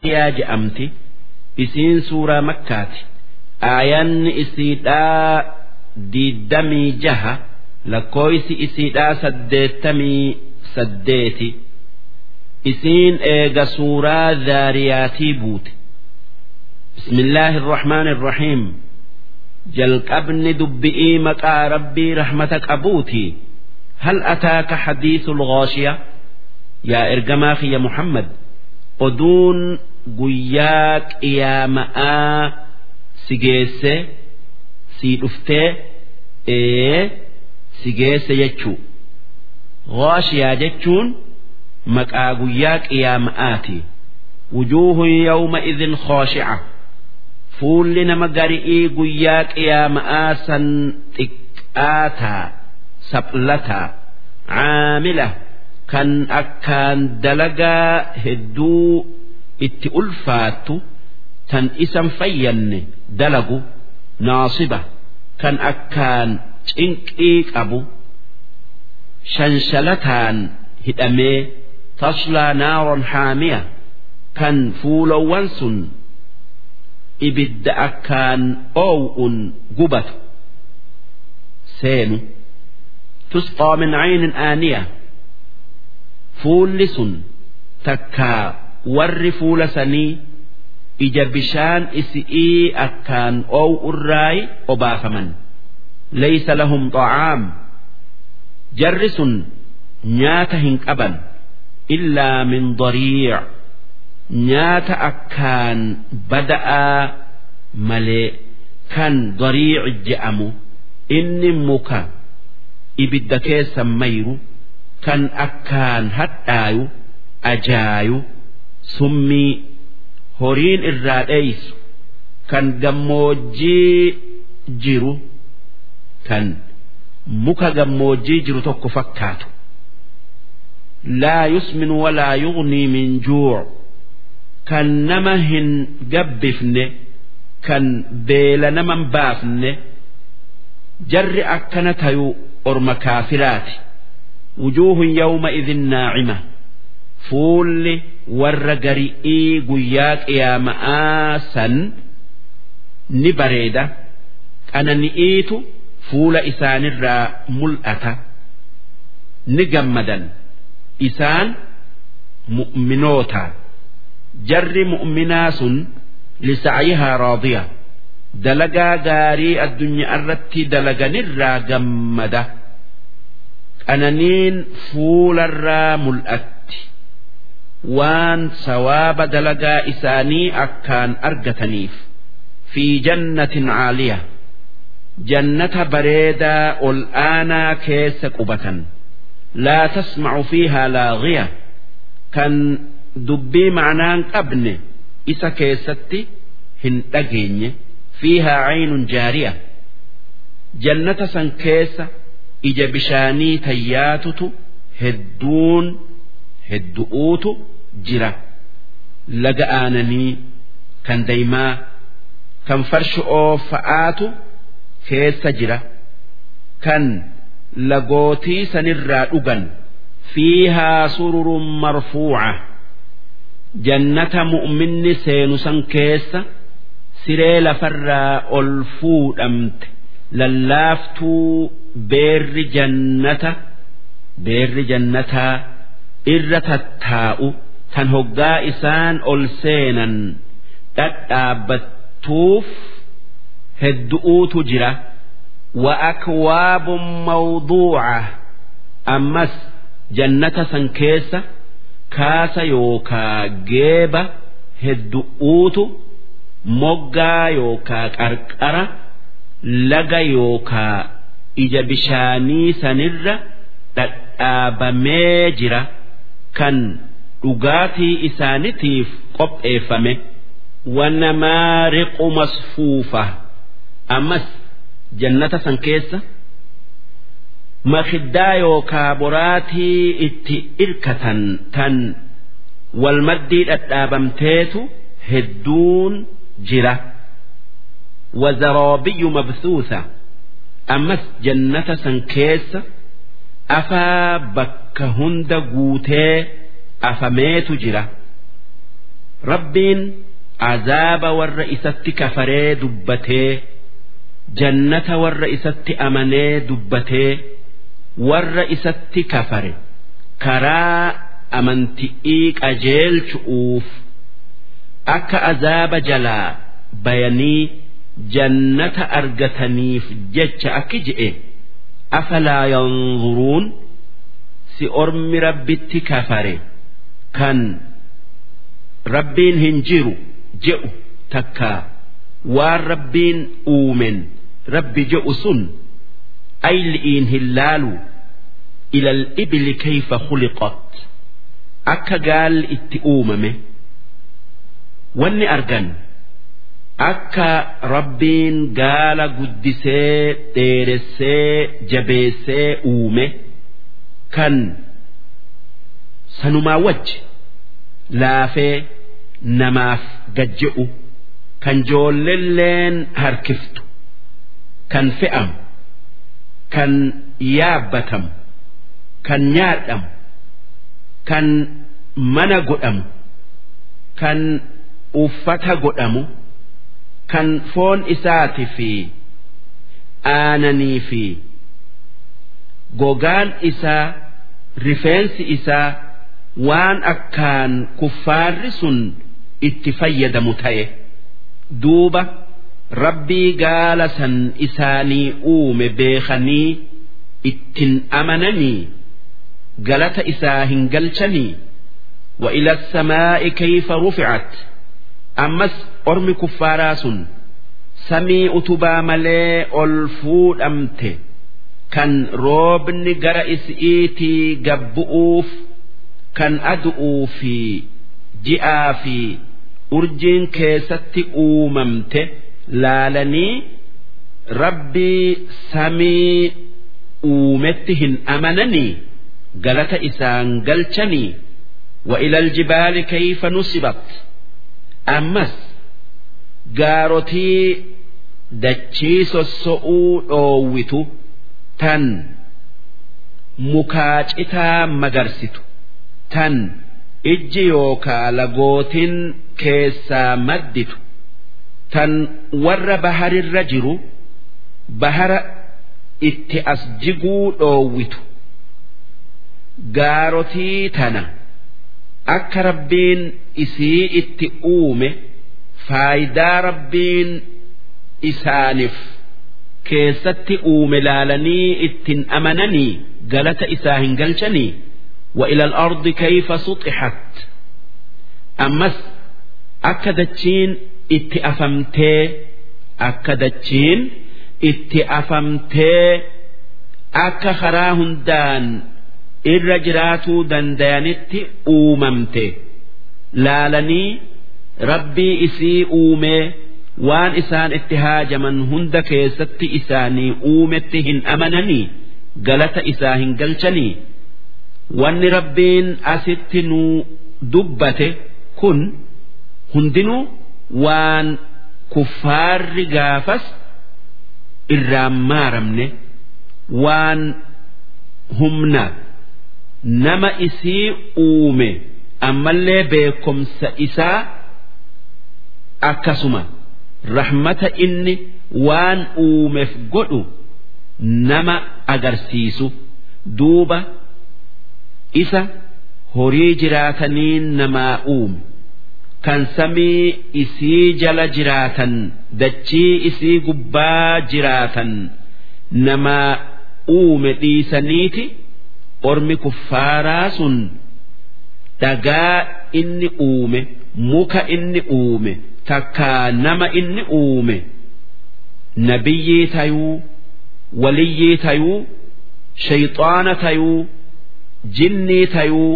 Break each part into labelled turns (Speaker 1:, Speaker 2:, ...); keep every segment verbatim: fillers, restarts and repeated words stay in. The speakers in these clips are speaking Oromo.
Speaker 1: yaa je'amti isiin suuraa makkaati aayanni isiidhaa diiddamii jaha lakkooysi isiidhaa saddeettamii saddeeti isiin eega suuraa zaariyaatii buute bismillaahi irrahmaani irrahiim jalqabni dubbi'ii maqaa rabbii rahmata qabuuti hal ataaka hadiisul ghaashiya yaa ergamaa kiyya muhammad oduun guyyaa qiyaama'aa si geesse si dhuftee ee si geesse jechuu ghaashiyaa jechuun maqaa guyyaa qiyaama'aati wujuuhun yawma idhin khaashi'a fuulli nama gari'ii guyyaa qiyaama'aa san xiqqaataa saphlataa caamila kan akkaan dalagaa hedduu itti ulfaattu tan isan fayyanne dalagu naasiba kan akkaan cinqii qabu shanshalataan hidhamee taslaa naaron haamiya kan fuulowwan sun ibidda akkaan oow'un gubatu seenu tusqaa min caynin aaniya fuulli sun takkaa warri fuula sanii ija bishaan isi'ii akkaan oow'urraayi obaafaman laysa lahum xacaam jarri sun nyaata hin qaban illaa min dariic nyaata akkaan bada'aa malee kan dariic je'amu inni muka ibidda keessan mayru kan akkaan hadhaayu ajaayu summii horiin irraa dheeysu kan gammoojjii jiru kan muka gammoojjii jiru tokko fakkaatu laa yusminu walaa yugnii min juu' kan nama hin gabbifne kan beela nama hin baafne jarri akkana tayu orma kaafiraati wujuuhun yawma idhin naacima fuulli warra gari'ii guyyaa qiyaama'aa san ni bareeda qanani'iitu fuula isaanirraa mul'ata ni gammadan isaan mu'minoota jarri mu'minaa sun lisa'yihaa raadiya dalagaa gaarii addunyaa irratti dalaganirraa gammada qananiin fuularraa mul'atti waan sawaaba dalagaa isaanii akkaan argataniif fi jannatin caaliya jannata bareedaa ol aanaa keessa qubatan laa tasmacu fiihaa laagiya kan dubbii ma'naan qabne isa keessatti hin dhageenye fiihaa caynun jaariya jannata san keessa ija bishaanii tayyaatutu hedduun heddu'uutu jira laga aananii kan daymaa kan farsho'oo fa'aatu keessa jira kan lagootii sanirraa dhugan fiihaa sururun marfuuca jannata mu'minni seenu san keessa siree lafarraa ol fuudhamte lallaaftuu beerri jannata beerri jannataa irra tattaa'u tan hoggaa isaan ol seenan dhadhaabbattuuf heddu'uutu jira wa akwaabun mawduuca ammas jannata san keessa kaasa yookaa geeba heddu'uutu moggaa yookaa qarqara laga yookaa ija bishaanii sanirra dhadhaabamee jira kan dhugaatii isaanitiif qopheeffame wanamaariqu masfuufa ammas jannata san keessa makiddaa yookaa boraatii itti irkatan tan wal maddii dhadhaabamteetu hedduun jira wazaroobiyu mabsuusa ammas jannata san keessa afaa bakka hunda guutee afameetu jira rabbiin azaaba warra isatti kafaree dubbatee jannata warra isatti amanee dubbatee warra isatti kafare karaa amanti'ii qajeelchu'uuf akka azaaba jalaa bayanii jannata argataniif jecha akki je'e afalaa yanzuruun si ormi rabbitti kafare kan rabbiin hin jiru je'u takkaa waan rabbiin uumen rabbi je'u sun ayli'iin hin laalu ilal ibli kayfa khuliqat akka gaalli itti uumame wanni argan akka rabbiin gaala guddisee dheeressee jabeessee uume kan sanumaa wajji laafee namaaf gajje'u kan joollelleen harkiftu kan fe'amu kan yaabbatamu kan nyaadhamu kan mana godhamu kan uffata godhamu kan foon isaati fi aananii fi gogaan isaa rifeensi isaa waan akkaan kuffaarri sun itti fayyadamu ta'e duuba rabbii gaala san isaanii uume beekanii ittin amananii galata isaa hin galchanii wa ila samaa'i kayfa rufi'at ammas ormi kuffaaraa sun samii utubaa malee ol fuudhamte kan roobni gara isi'iitii gabbu'uuf kan adu'uu fi ji'aa fi urjiin keessatti uumamte laalanii rabbii samii uumetti hin amananii galata isaan galchanii wa ilal jibaali kayfa nusibat ammas gaarotii dachii sosso'uu dhoowwitu tan mukaa citaa magarsitu tan ijji yookaa lagootin keessaa madditu tan warra baharirra jiru bahara itti as jiguu dhoowwitu gaarotii tana akka rabbiin isii itti uume faayidaa rabbiin isaaniif keessatti uume laalanii ittin amananii galata isaa hin galchanii wa ilal ardi kayfa sutixat ammas akka dachiin itti afamtee akka dachiin itti afamtee akka karaa hundaan irra jiraatuu dandayanitti uumamte laalanii rabbii isii uumee waan isaan itti haajaman hunda keessatti isaanii uumetti hin amananii galata isaa hin galchanii wanni rabbiin asitti nuu dubbate kun hundinuu waan kuffaarri gaafas irraan maaramne waan humna nama isii uume ammallee beekomsa isaa akkasuma rahmata inni waan uumeef godhu nama agarsiisu duuba isa horii jiraataniin namaa uume kan samii isii jala jiraatan dachii isii gubbaa jiraatan namaa uume dhiisaniiti ormi kuffaaraa sun dhagaa inni uume muka inni uume takkaa nama inni uume nabiyyii tayuu waliyyii tayuu shayxaana tayuu jinnii tayuu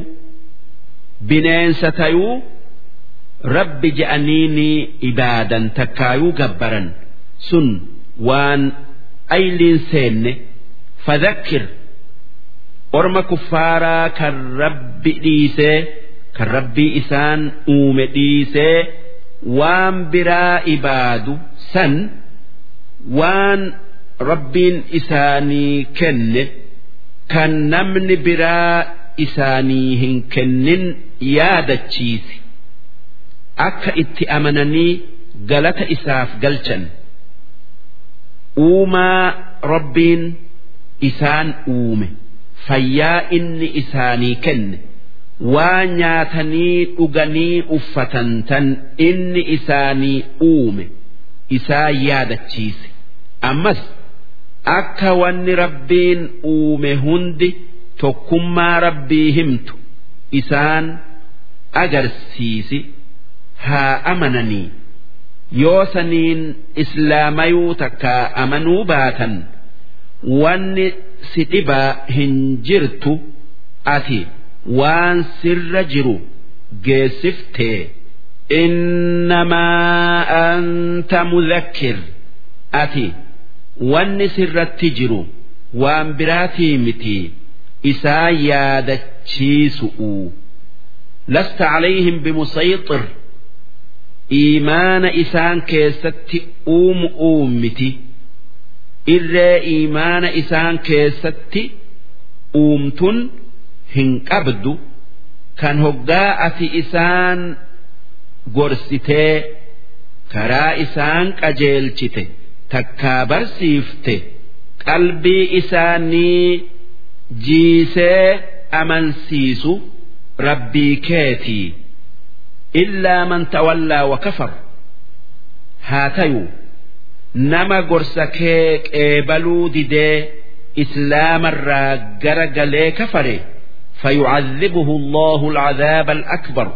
Speaker 1: bineensa tayuu rabbi je'aniini ibaadan takkaayuu gabbaran sun waan ayliin seenne fadhakkir orma kuffaaraa kan rabbi dhiisee kan rabbii isaan uume dhiisee waan biraa ibaadu san waan rabbiin isaanii kenne kan namni biraa isaanii hin kennin yaadachiisi akka itti amananii galata isaaf galchan uumaa rabbiin isaan uume fayyaa inni isaanii kenne waan nyaatanii dhuganii uffatan tan inni isaanii uume isaa yaadachiise ammas akka wanni rabbiin uume hundi tokkummaa rabbii himtu isaan agarsiisi haa amananii yoo saniin islaamayuu takka amanuu baatan wanni si dhibaa hin jirtu ati waan sirra jiru geessiftee innamaa anta mudhakkir ati wanni sirratti jiru waan biraatii miti isaa yaadachiisu'u lasta calayhim bimusayxir iimaana isaan keessatti uumu uummiti irree iimaana isaan keessatti uumtun hin qabdu kan hoggaa ati isaan gorsitee karaa isaan qajeelchite takkaa barsiifte qalbii isaanii jiisee amansiisu rabbii keetii illaa man tawallaa wa kafar haa tayu nama gorsa kee qeebaluu didee islaamarraa gara galee kafare فيعذبه الله العذاب الأكبر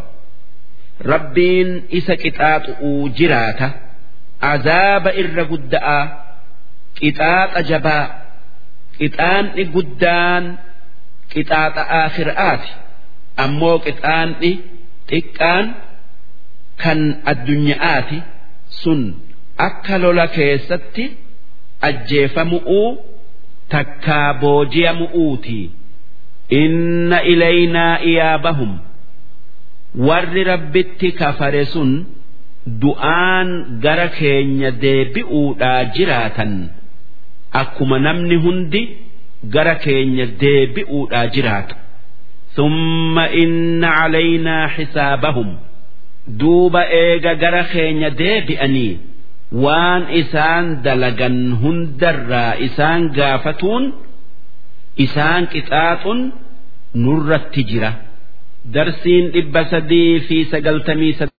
Speaker 1: ربين إسا كتات جراته عذاب إر قداء كتات أجباء كتان قدان كتات آخر آت أمو كتان تكان كان الدنيا آت سن أكل لك ستي أجيف مؤو تكابوجي مؤوتي إن إلينا إيابهم ور ربتي كفرسون دعان غركين يدبئوا راجراتا أكما نمني هندي غركين يدبئوا راجراتا ثم إن علينا حسابهم دوب إيغا غركين يدبئني وان إسان دلغن هندر إسان غافتون isaan qixaaxun nurratti jira darsiin dhibba sadii fi sagaltamii